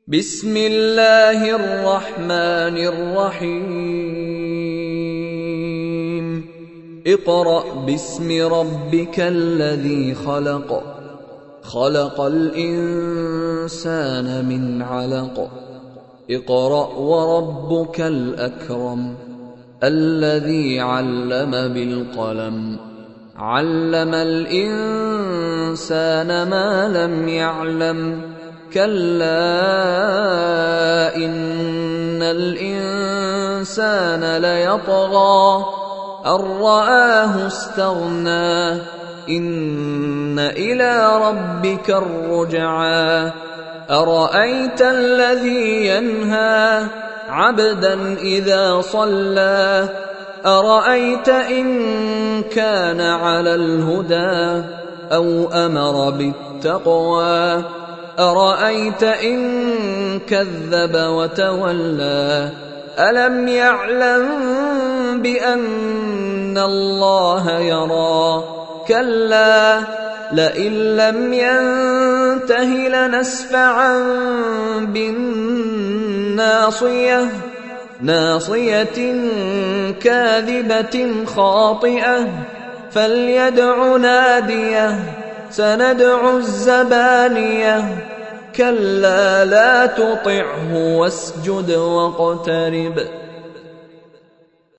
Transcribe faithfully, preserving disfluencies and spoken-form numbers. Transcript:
بسم الله الرحمن الرحيم اقرأ باسم ربك الذي خلق خلق الإنسان من علق اقرأ وربك الأكرم الذي علم بالقلم علم الإنسان ما لم يعلم كلا إن الإنسان ليطغى أن رآه استغنى إن إلى ربك الرجعى أرأيت الذي ينهى عبدا إذا صلى أرأيت إن كان على الهدى أو أمر بالتقوى أرأيت إن كذب وتولى ألم يعلم بأن الله يرى كلا لئن لم ينته لنسفعا بالناصية ناصية كاذبة خاطئة فليدع ناديه سندع الزبانية كلا لا تطعه واسجد واقترب